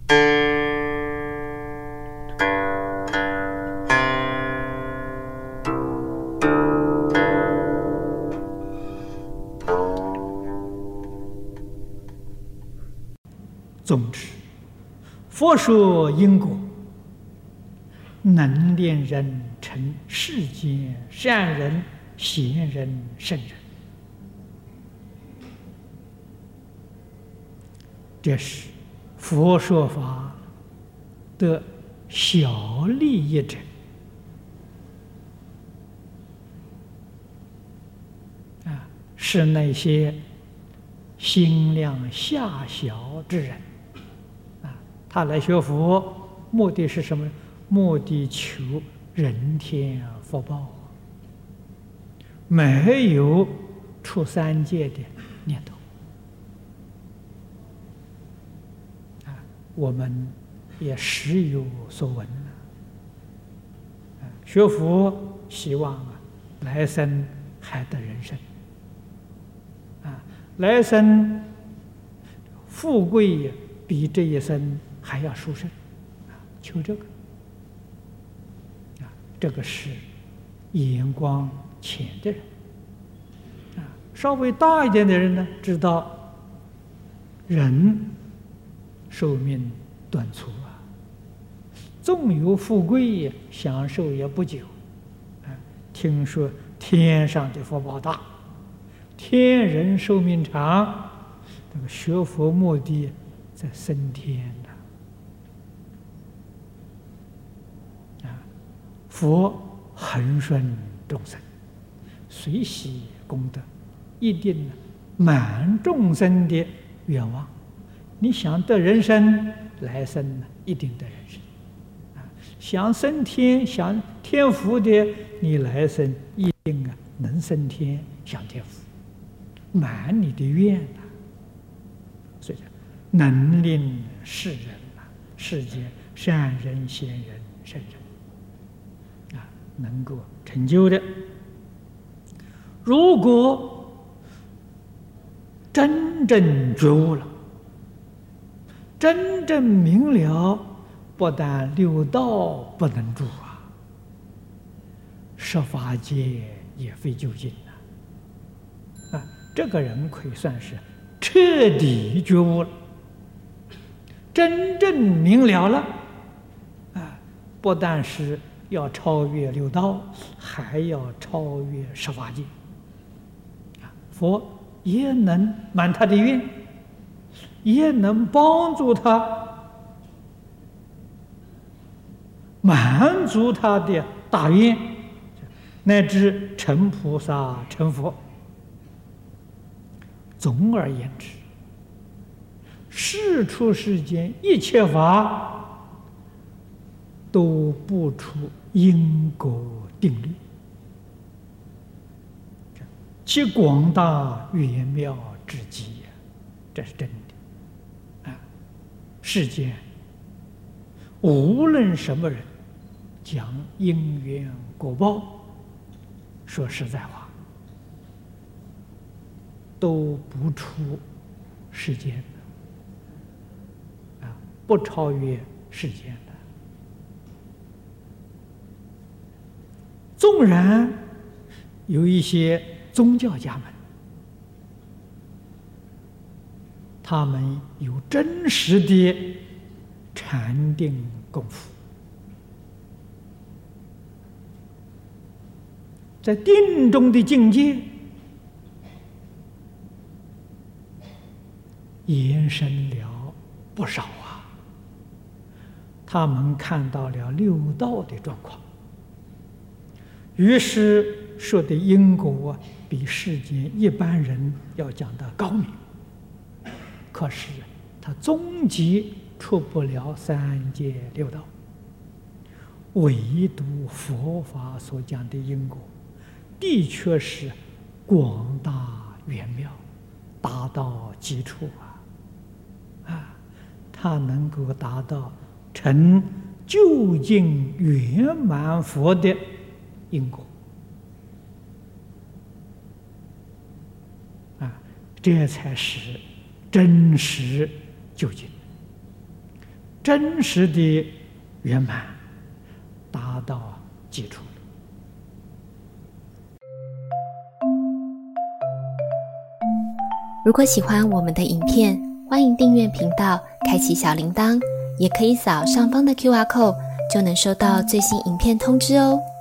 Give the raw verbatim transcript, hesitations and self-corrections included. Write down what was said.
总之，佛说因果，能令人成世间善人、贤人、圣人。这是佛说法的小利益者啊，是那些心量狭小之人啊，他来学佛目的是什么？目的求人天福报，没有出三界的念头啊。我们也时有所闻了。学佛希望啊，来生还得人生啊，来生富贵比这一生还要殊胜啊，求这个啊，这个是眼光浅的人啊。稍微大一点的人呢，知道人寿命短促啊，纵有富贵享受也不久啊。听说天上的福报大，天人寿命长，这个学佛目的在升天呐啊！佛恒顺众生，随喜功德，一定满众生的愿望。你想得人生，来生呢一定得人生啊！想升天、想天福的，你来生一定啊能升天、享天福，满你的愿呐。所以讲，能令世人啊，世间善人、贤人、圣人啊，能够成就的。如果真正觉悟了，真正明了，不但六道不能住啊，十法界也非究竟啊！啊，这个人可以算是彻底觉悟了，真正明了了啊！不但是要超越六道，还要超越十法界啊！佛也能满他的愿，也能帮助他满足他的大愿，乃至成菩萨、成佛。总而言之，世出世间一切法都不出因果定律，其广大圆妙之极呀，这是真的啊！世间无论什么人讲因缘果报，说实在话，都不出世间的啊，不超越世间的。纵然有一些宗教家们，他们有真实的禅定功夫，在定中的境界延伸了不少啊。他们看到了六道的状况，于是说的因果比世间一般人要讲的高明，可是他终极出不了三界六道，唯独佛法所讲的因果的确是广大圆妙，达到极处啊！啊，他能够达到成究竟圆满佛的因果啊，这才是真实究竟。 真实的圆满达到基础了。 如果喜欢我们的影片，欢迎订阅频道，开启小铃铛，也可以扫上方的 Q R code， 就能收到最新影片通知哦。